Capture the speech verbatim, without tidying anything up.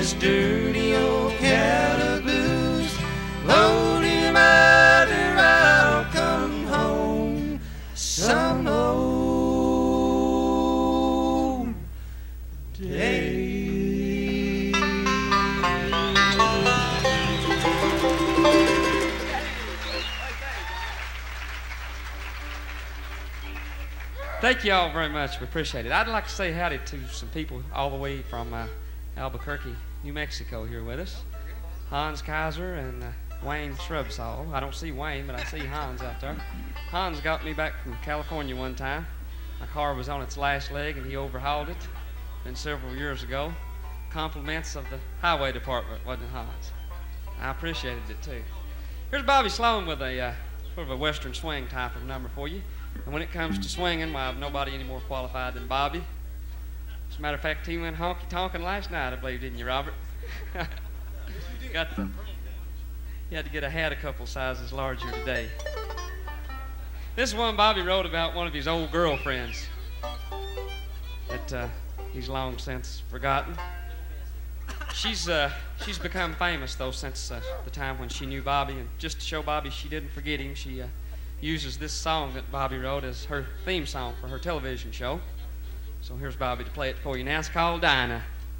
this dirty old calaboose. Lonely matter, I'll come home some old day. Thank you all very much. We appreciate it. I'd like to say howdy to some people all the way from uh, Albuquerque, New Mexico here with us. Hans Kaiser and uh, Wayne Shrubsall. I don't see Wayne, but I see Hans out there. Hans got me back from California one time. My car was on its last leg, and he overhauled it. Been several years ago. Compliments of the highway department, wasn't it, Hans? I appreciated it, too. Here's Bobby Sloan with a uh, sort of a western swing type of number for you. And when it comes to swinging, well, I have nobody any more qualified than Bobby. As a matter of fact, he went honky-tonkin' last night, I believe, didn't you, Robert? Got the, you had to get a hat a couple sizes larger today. This is one Bobby wrote about one of his old girlfriends that uh, he's long since forgotten. She's uh, she's become famous, though, since uh, the time when she knew Bobby. And just to show Bobby she didn't forget him, she uh, uses this song that Bobby wrote as her theme song for her television show. So here's Bobby to play it for you now. It's called Dinah.